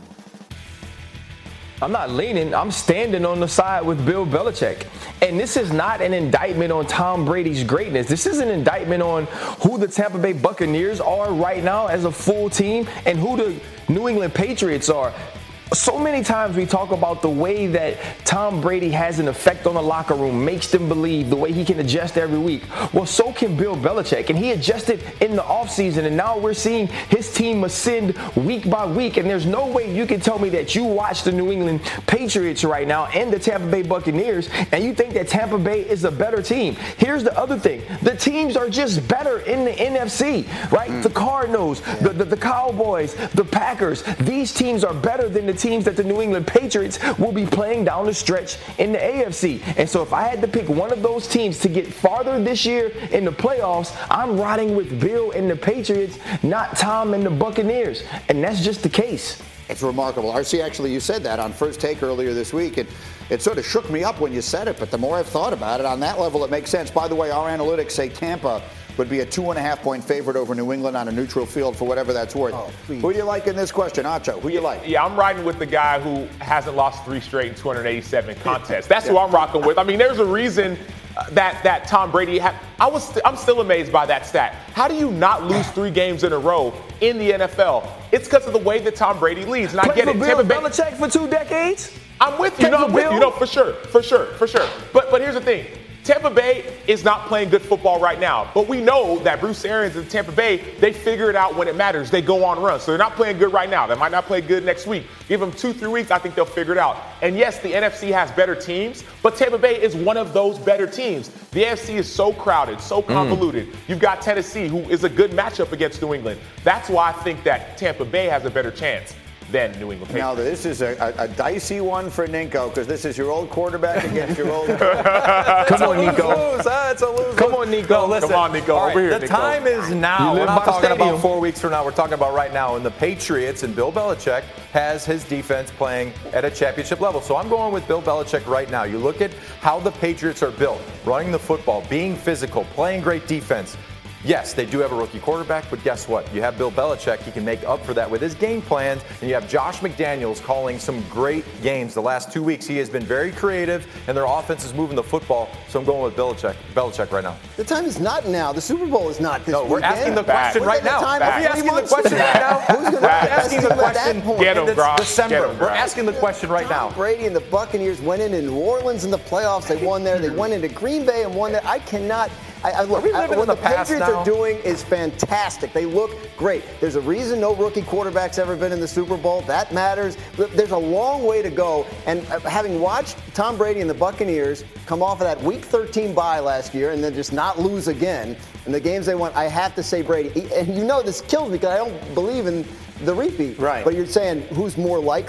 I'm not leaning. I'm standing on the side with Bill Belichick. And this is not an indictment on Tom Brady's greatness. This is an indictment on who the Tampa Bay Buccaneers are right now as a full team and who the New England Patriots are. So many times we talk about the way that Tom Brady has an effect on the locker room, makes them believe, the way he can adjust every week. Well, so can Bill Belichick, and he adjusted in the offseason, and now we're seeing his team ascend week by week, and there's no way you can tell me that you watch the New England Patriots right now and the Tampa Bay Buccaneers, and you think that Tampa Bay is a better team. Here's the other thing. The teams are just better in the N F C, right? Mm. The Cardinals, yeah. the, the, the Cowboys, the Packers. These teams are better than the teams that the New England Patriots will be playing down the stretch in the A F C. And so if I had to pick one of those teams to get farther this year in the playoffs, I'm riding with Bill and the Patriots, not Tom and the Buccaneers. And that's just the case. It's remarkable. R C, actually, you said that on First Take earlier this week. And it sort of shook me up when you said it, but the more I've thought about it, on that level, it makes sense. By the way, our analytics say Tampa would be a two and a half point favorite over New England on a neutral field for whatever that's worth. Oh, who do you like in this question, Acho? Who do you like? Yeah, I'm riding with the guy who hasn't lost three straight in two hundred eighty-seven contests. That's yeah. who I'm rocking with. I mean, there's a reason that that Tom Brady had. I was st- I'm still amazed by that stat. How do you not lose three games in a row in the N F L? It's because of the way that Tom Brady leads, and I Play get for it. Bill Belichick for two decades. I'm with you. No, I'm with you. No, for sure, for sure, for sure. But but here's the thing. Tampa Bay is not playing good football right now, but we know that Bruce Arians and Tampa Bay, they figure it out when it matters. They go on runs. So they're not playing good right now. They might not play good next week. Give them two, three weeks, I think they'll figure it out. And yes, the N F C has better teams, but Tampa Bay is one of those better teams. The A F C is so crowded, so convoluted. Mm. You've got Tennessee, who is a good matchup against New England. That's why I think that Tampa Bay has a better chance than New England Patriots. Now, this is a, a, a dicey one for Ninko because this is your old quarterback against your old. Come on, Nico. Lose, huh? It's a lose. Come on, Nico. No, listen. Come on, Nico. Right, Over here, the Nico. time is now. We're not talking about four weeks from now. We're talking about right now. And the Patriots and Bill Belichick has his defense playing at a championship level. So I'm going with Bill Belichick right now. You look at how the Patriots are built, running the football, being physical, playing great defense. Yes, they do have a rookie quarterback, but guess what? You have Bill Belichick. He can make up for that with his game plans. And you have Josh McDaniels calling some great games the last two weeks. He has been very creative, and their offense is moving the football. So I'm going with Belichick, Belichick right now. The time is not now. The Super Bowl is not this No, we're weekend. asking the question right now. Are we asking the question right now? Who's going to asking the question? Get him, It's December. Get him, we're asking the question right now. Tom Brady and the Buccaneers went into New Orleans in the playoffs. They won there. They went into Green Bay and won there. I cannot. I, I, look, are we living I, what in the, the past Patriots now? are doing is fantastic. They look great. There's a reason no rookie quarterback's ever been in the Super Bowl. That matters. There's a long way to go. And having watched Tom Brady and the Buccaneers come off of that Week thirteen bye last year and then just not lose again in the games they won, I have to say Brady. And you know this kills me because I don't believe in the repeat. Right. But you're saying who's more likely?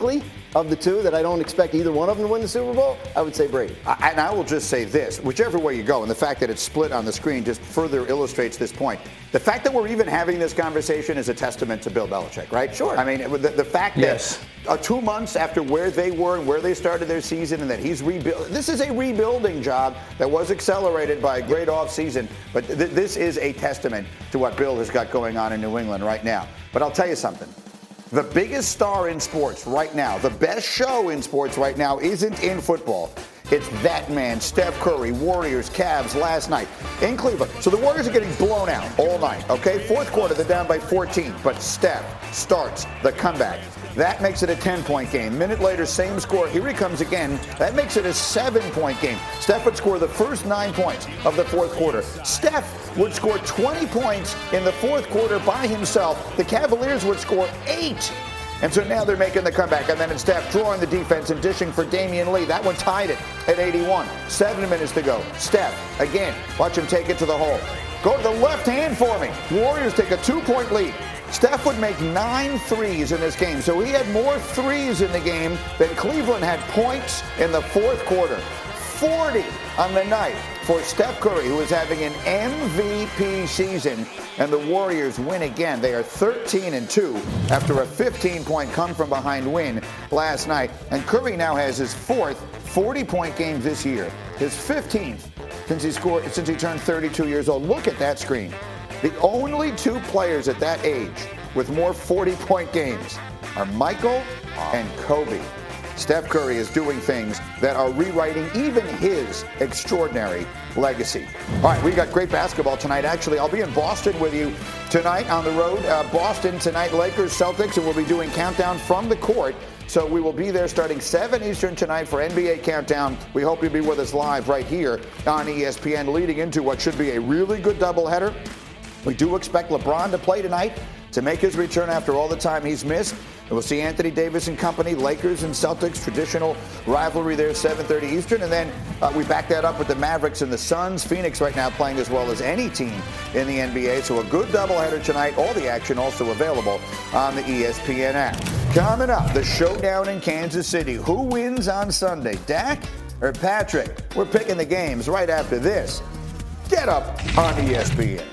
of the two that I don't expect either one of them to win the Super Bowl, I would say Brady. I, and I will just say this, whichever way you go, and the fact that it's split on the screen just further illustrates this point. The fact that we're even having this conversation is a testament to Bill Belichick, right? Sure. I mean, the, the fact yes. that uh, two months after where they were and where they started their season and that he's rebuilt, this is a rebuilding job that was accelerated by a great offseason, but th- this is a testament to what Bill has got going on in New England right now. But I'll tell you something. The biggest star in sports right now, the best show in sports right now isn't in football. It's that man, Steph Curry, Warriors, Cavs last night in Cleveland. So the Warriors are getting blown out all night, okay? Fourth quarter, they're down by fourteen, but Steph starts the comeback. That makes it a ten-point game. Minute later, same score. Here he comes again. That makes it a seven-point game. Steph would score the first nine points of the fourth quarter. Steph would score twenty points in the fourth quarter by himself. The Cavaliers would score eight. And so now they're making the comeback. And then it's Steph drawing the defense and dishing for Damian Lee. That one tied it at eighty-one. Seven minutes to go. Steph, again, watch him take it to the hole. Go to the left hand for me. Warriors take a two-point lead. Steph would make nine threes in this game, so he had more threes in the game than Cleveland had points in the fourth quarter. forty on the night for Steph Curry, who is having an M V P season, and the Warriors win again. They are thirteen and two after a fifteen-point come-from-behind win last night, and Curry now has his fourth forty-point game this year, his fifteenth since he scored since he turned thirty-two years old. Look at that screen. The only two players at that age with more forty-point games are Michael and Kobe. Steph Curry is doing things that are rewriting even his extraordinary legacy. All right, we got great basketball tonight. Actually, I'll be in Boston with you tonight on the road. Uh, Boston tonight, Lakers, Celtics, and we'll be doing countdown from the court. So we will be there starting seven Eastern tonight for N B A Countdown. We hope you'll be with us live right here on E S P N, leading into what should be a really good doubleheader. We do expect LeBron to play tonight to make his return after all the time he's missed. And we'll see Anthony Davis and company, Lakers and Celtics, traditional rivalry there, seven thirty Eastern. And then uh, we back that up with the Mavericks and the Suns. Phoenix right now playing as well as any team in the N B A. So a good doubleheader tonight. All the action also available on the E S P N app. Coming up, the showdown in Kansas City. Who wins on Sunday, Dak or Patrick? We're picking the games right after this. Get up on E S P N.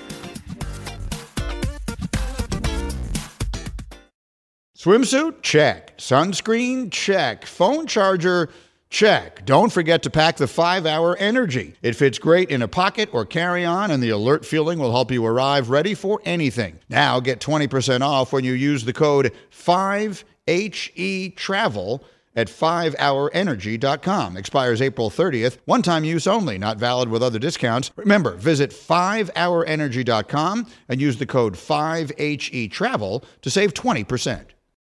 Swimsuit? Check. Sunscreen? Check. Phone charger? Check. Don't forget to pack the five hour Energy. It fits great in a pocket or carry-on, and the alert feeling will help you arrive ready for anything. Now get twenty percent off when you use the code five H E travel at five hour energy dot com. Expires April thirtieth. One-time use only, not valid with other discounts. Remember, visit five hour energy dot com and use the code five H E travel to save twenty percent.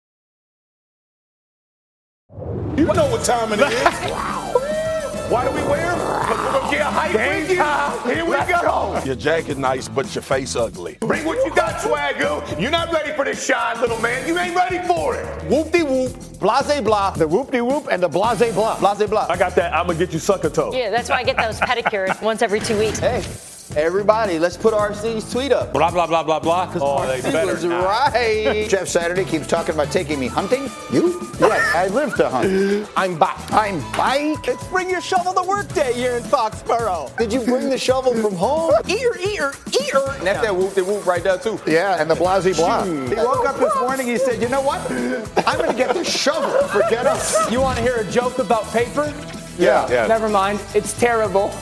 You know what time it is. Why do we wear them? Because we're going to get hype with you. Here we go. go. Your jacket nice, but your face ugly. Bring what you got, Swagoo. You're not ready for this shine, little man. You ain't ready for it. Whoop-de-whoop, blase-blah. The whoop-de-whoop and the blase-blah. Blase-blah. I got that. I'm going to get you sucker toe. Yeah, that's why I get those pedicures once every two weeks. Hey. Everybody, let's put R C's tweet up. Blah, blah, blah, blah, blah. Oh, they better was right. Jeff Saturday keeps talking about taking me hunting. You? Yes, I live to hunt. I'm back. I'm back. Let's bring your shovel to work day here in Foxborough. Did you bring the shovel from home? Ear, ear, ear. And that's that whoop de whoop right there, too. Yeah, and the blasey blah. He woke up this morning, he said, you know what? I'm going to get the shovel. Forget it. You want to hear a joke about paper? Yeah. yeah. Never mind. It's terrible.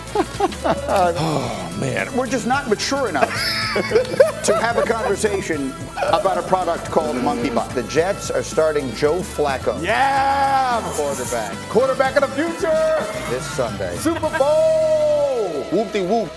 Oh, man. We're just not mature enough to have a conversation about a product called Monkey Butt. The Jets are starting Joe Flacco. Yeah! Quarterback. Quarterback of the future! This Sunday. Super Bowl! Whoop-de-whoop.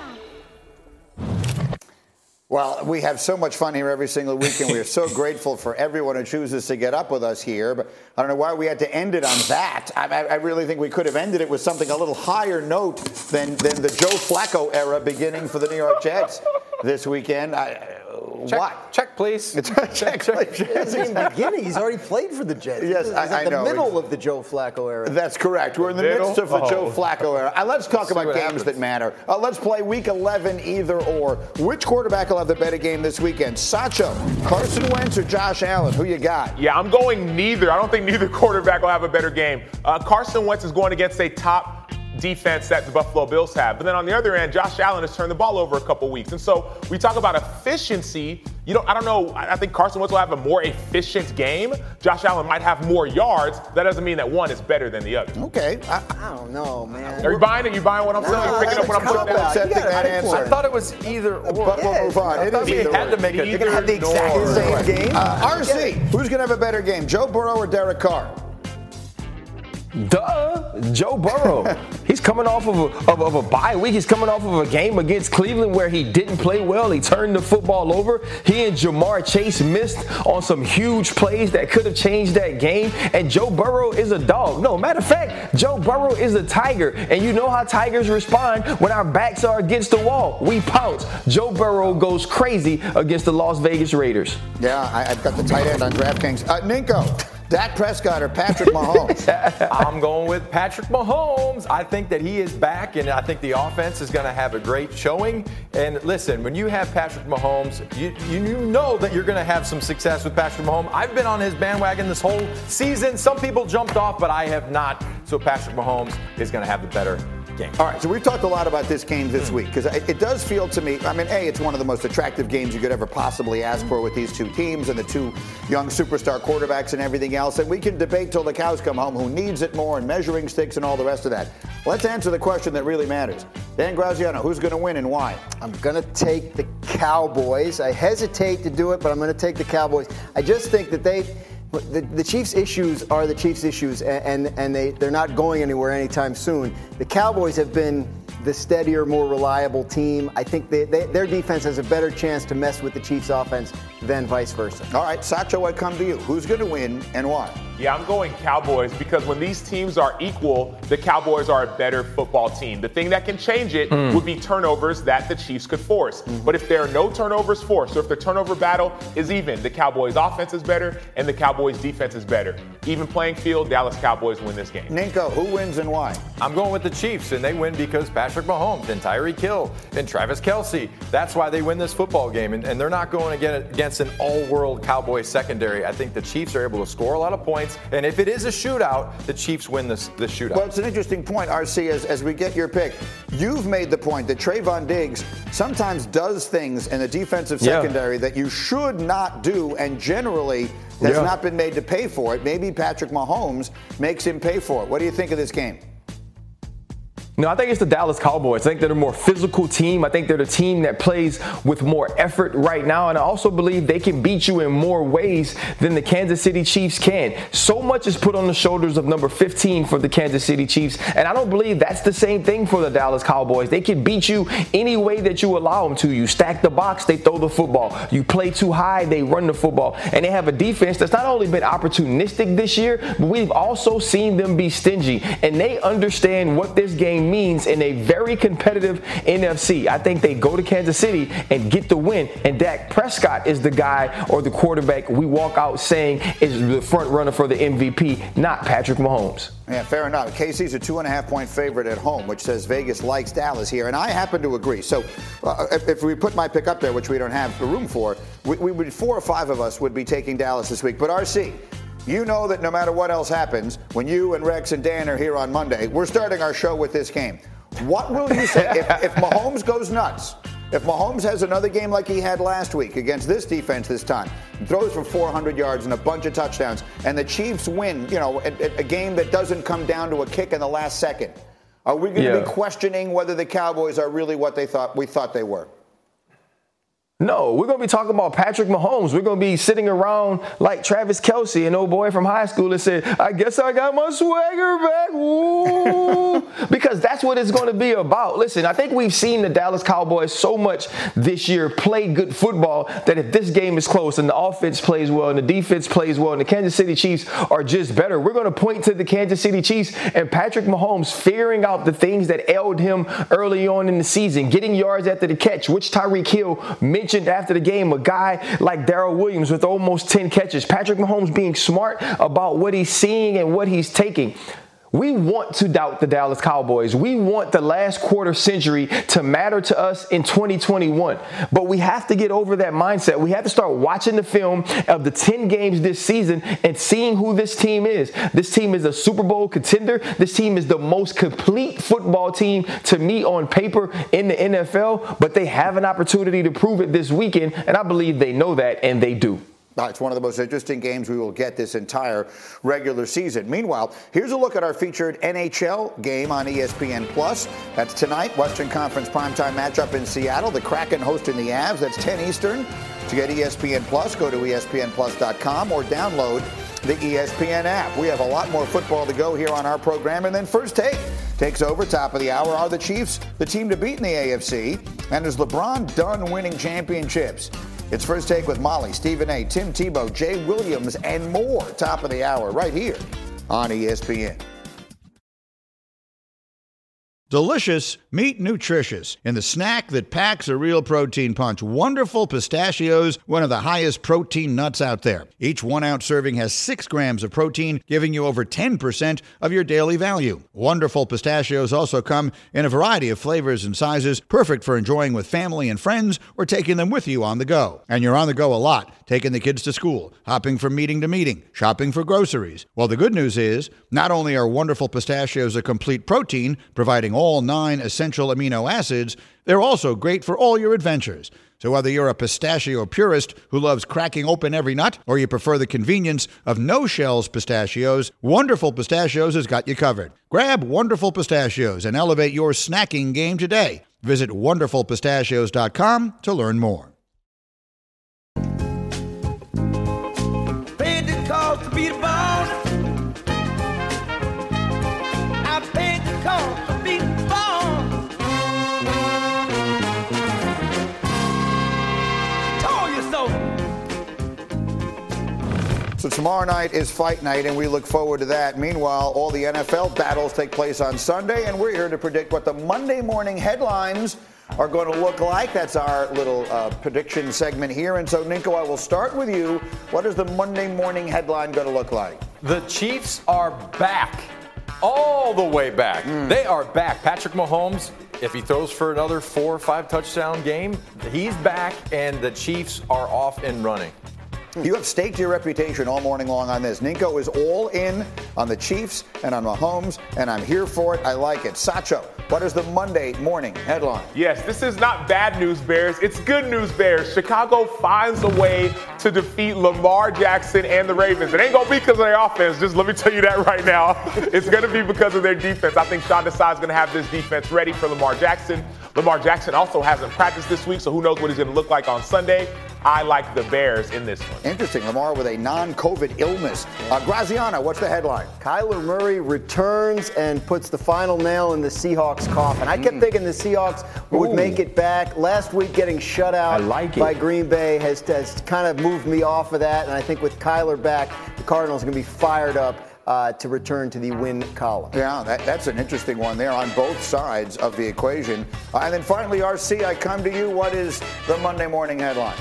Well, we have so much fun here every single week, and we are so grateful for everyone who chooses to get up with us here. But I don't know why we had to end it on that. I, I really think we could have ended it with something a little higher note than, than the Joe Flacco era beginning for the New York Jets this weekend. I, Check, what? Check. check, please. check, check, please. He hasn't even beginning. He's already played for the Jets. Yes, He's I, at I the know. middle of the Joe Flacco era. That's correct. We're in the Middle? midst of the Oh. Joe Flacco era. Uh, let's talk about what games happens. that matter. Uh, let's play Week eleven either or. Which quarterback will have the better game this weekend? Sacho, Carson Wentz, or Josh Allen? Who you got? Yeah, I'm going neither. I don't think neither quarterback will have a better game. Uh, Carson Wentz is going against a top defense that the Buffalo Bills have. But then on the other end, Josh Allen has turned the ball over a couple weeks. And so we talk about efficiency. You know, I don't know. I think Carson Wentz will have a more efficient game. Josh Allen might have more yards. That doesn't mean that one is better than the other. Okay. I, I don't know, man. Are you buying it? You buying what I'm saying? No, You picking up what I'm that's putting a down? cop-out. You Accepting gotta that pick answer. I thought it was either or. But we'll move on. I It thought is we either had or. to make a You're going to have the exact same game? Uh, R C, who's going to have a better game, Joe Burrow or Derek Carr? Duh, Joe Burrow. He's coming off of a, of, of a bye week. He's coming off of a game against Cleveland where he didn't play well. He turned the football over. He and Jamar Chase missed on some huge plays that could have changed that game. And Joe Burrow is a dog. No, matter of fact, Joe Burrow is a tiger. And you know how tigers respond when our backs are against the wall. We pounce. Joe Burrow goes crazy against the Las Vegas Raiders. Yeah, I, I've got the tight end on DraftKings. Uh, Ninko, Dak Prescott or Patrick Mahomes? I'm going with Patrick Mahomes. I think that he is back, and I think the offense is going to have a great showing. And listen, when you have Patrick Mahomes, you, you know that you're going to have some success with Patrick Mahomes. I've been on his bandwagon this whole season. Some people jumped off, but I have not. So Patrick Mahomes is going to have the better game. All right, so we've talked a lot about this game this week because it, it does feel to me, I mean, A, it's one of the most attractive games you could ever possibly ask for with these two teams and the two young superstar quarterbacks and everything else. And we can debate till the cows come home who needs it more and measuring sticks and all the rest of that. Let's answer the question that really matters. Dan Graziano, who's going to win and why? I'm going to take the Cowboys. I hesitate to do it, but I'm going to take the Cowboys. I just think that they... The, the Chiefs' issues are the Chiefs' issues, and, and, and they, they're not going anywhere anytime soon. The Cowboys have been the steadier, more reliable team. I think they, they, their defense has a better chance to mess with the Chiefs' offense than vice versa. All right, Sacho, I come to you. Who's going to win and why? Yeah, I'm going Cowboys because when these teams are equal, the Cowboys are a better football team. The thing that can change it mm. would be turnovers that the Chiefs could force. Mm-hmm. But if there are no turnovers forced, or if the turnover battle is even, the Cowboys' offense is better and the Cowboys' defense is better. Even playing field, Dallas Cowboys win this game. Ninko, who wins and why? I'm going with the Chiefs, and they win because Patrick Mahomes and Tyreek Hill and Travis Kelce. That's why they win this football game, and, and they're not going against an all-world Cowboys secondary. I think the Chiefs are able to score a lot of points. And if it is a shootout, the Chiefs win this, this shootout. Well, it's an interesting point, R C, as, as we get your pick. You've made the point that Trayvon Diggs sometimes does things in the defensive yeah. secondary that you should not do and generally has yeah. not been made to pay for it. Maybe Patrick Mahomes makes him pay for it. What do you think of this game? No, I think it's the Dallas Cowboys. I think they're a more physical team. I think they're the team that plays with more effort right now. And I also believe they can beat you in more ways than the Kansas City Chiefs can. So much is put on the shoulders of number fifteen for the Kansas City Chiefs. And I don't believe that's the same thing for the Dallas Cowboys. They can beat you any way that you allow them to. You stack the box, they throw the football. You play too high, they run the football. And they have a defense that's not only been opportunistic this year, but we've also seen them be stingy. And they understand what this game means in a very competitive N F C. I think they go to Kansas City and get the win, and Dak Prescott is the guy or the quarterback we walk out saying is the front runner for the M V P, not Patrick Mahomes. Yeah, fair enough. K C's a two and a half point favorite at home, which says Vegas likes Dallas here, and I happen to agree. So uh, if, if we put my pick up there, which we don't have the room for, we, we would four or five of us would be taking Dallas this week. But R C, you know that no matter what else happens, when you and Rex and Dan are here on Monday, we're starting our show with this game. What will you say if, if Mahomes goes nuts? If Mahomes has another game like he had last week against this defense this time, throws for four hundred yards and a bunch of touchdowns, and the Chiefs win, you know, a, a game that doesn't come down to a kick in the last second, are we going to yeah. be questioning whether the Cowboys are really what they thought we thought they were? No, we're going to be talking about Patrick Mahomes. We're going to be sitting around like Travis Kelce, an old boy from high school that said, I guess I got my swagger back. Ooh. Because that's what it's going to be about. Listen, I think we've seen the Dallas Cowboys so much this year play good football that if this game is close and the offense plays well and the defense plays well and the Kansas City Chiefs are just better, we're going to point to the Kansas City Chiefs and Patrick Mahomes figuring out the things that ailed him early on in the season, getting yards after the catch, which Tyreek Hill mentioned mentioned after the game a guy like Darrell Williams with almost ten catches. Patrick Mahomes being smart about what he's seeing and what he's taking. We want to doubt the Dallas Cowboys. We want the last quarter century to matter to us in twenty twenty-one. But we have to get over that mindset. We have to start watching the film of the ten games this season and seeing who this team is. This team is a Super Bowl contender. This team is the most complete football team to me on paper in the N F L. But they have an opportunity to prove it this weekend, and I believe they know that, and they do. Uh, it's one of the most interesting games we will get this entire regular season. Meanwhile, here's a look at our featured N H L game on E S P N Plus. That's tonight, Western Conference primetime matchup in Seattle. The Kraken hosting the Avs. That's ten Eastern. To get E S P N Plus, go to E S P N plus dot com or download the E S P N app. We have a lot more football to go here on our program. And then First Take takes over. Top of the hour. Are the Chiefs the team to beat in the A F C? And is LeBron done winning championships? It's First Take with Molly, Stephen A., Tim Tebow, Jay Williams, and more. Top of the hour right here on E S P N. Delicious, meet nutritious in the snack that packs a real protein punch. Wonderful Pistachios, one of the highest protein nuts out there. Each one-ounce serving has six grams of protein, giving you over ten percent of your daily value. Wonderful Pistachios also come in a variety of flavors and sizes, perfect for enjoying with family and friends or taking them with you on the go. And you're on the go a lot, taking the kids to school, hopping from meeting to meeting, shopping for groceries. Well, the good news is, not only are Wonderful Pistachios a complete protein, providing all all nine essential amino acids, they're also great for all your adventures. So whether you're a pistachio purist who loves cracking open every nut, or you prefer the convenience of no-shells pistachios, Wonderful Pistachios has got you covered. Grab Wonderful Pistachios and elevate your snacking game today. Visit wonderful pistachios dot com to learn more. Paid the cost to be the boss. I paid the cost to be the boss. Told you so. So tomorrow night is fight night, and we look forward to that. Meanwhile, all the N F L battles take place on Sunday, and we're here to predict what the Monday morning headlines are going to look like. That's our little uh, prediction segment here. And so, Ninko, I will start with you. What is the Monday morning headline going to look like? The Chiefs are back. All the way back. Mm. They are back. Patrick Mahomes, if he throws for another four or five touchdown game, he's back, and the Chiefs are off and running. You have staked your reputation all morning long on this. Ninko is all in on the Chiefs and on Mahomes, and I'm here for it. I like it. Sacho, what is the Monday morning headline? Yes, this is not bad news, Bears. It's good news, Bears. Chicago finds a way to defeat Lamar Jackson and the Ravens. It ain't going to be because of their offense. Just let me tell you that right now. It's going to be because of their defense. I think Sean Desai is going to have this defense ready for Lamar Jackson. Lamar Jackson also hasn't practiced this week, so who knows what he's going to look like on Sunday. I like the Bears in this one. Interesting. Lamar with a non-COVID illness. Uh, Graziano, what's the headline? Kyler Murray returns and puts the final nail in the Seahawks coffin. I kept mm. thinking the Seahawks would Ooh. make it back. Last week getting shut out like by Green Bay has, has kind of moved me off of that. And I think with Kyler back, the Cardinals are going to be fired up uh, to return to the win column. Yeah, that, that's an interesting one there on both sides of the equation. Uh, and then finally, R C, I come to you. What is the Monday morning headline?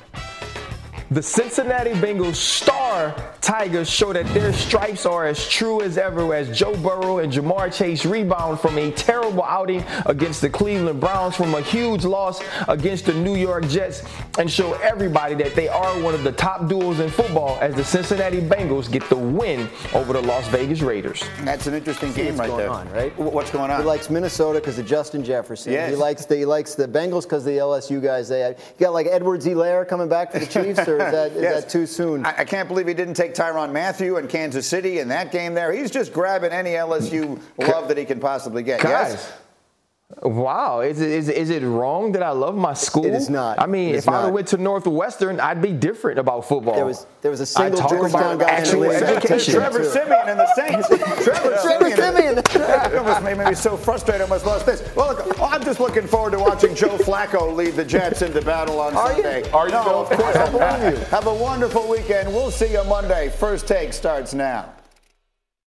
The Cincinnati Bengals star Tigers show that their stripes are as true as ever as Joe Burrow and Jamar Chase rebound from a terrible outing against the Cleveland Browns, from a huge loss against the New York Jets, and show everybody that they are one of the top duos in football as the Cincinnati Bengals get the win over the Las Vegas Raiders. That's an interesting See game what's right going there. On, right? What's going on? He likes Minnesota because of Justin Jefferson. Yes. He likes the he likes the Bengals because the L S U guys. They you got like Edwards-Helaire coming back for the Chiefs, or is that is yes. that too soon? I, I can't believe he didn't take Tyrann Mathieu in Kansas City in that game there. He's just grabbing any L S U love that he can possibly get. Guys. Yes? Wow, is it, is, is it wrong that I love my school? It is not. I mean, It's if I not. went to Northwestern, I'd be different about football. There was there was a single I talk Georgetown about guy in the actual league. education. Trevor Siemian and the Saints. Trevor, Trevor Siemian. It was made me so frustrated I almost lost this. Well, look, I'm just looking forward to watching Joe Flacco lead the Jets into battle on Are Sunday. you? Are you, no, Bill? of course I'm not. Have a wonderful weekend. We'll see you Monday. First Take starts now.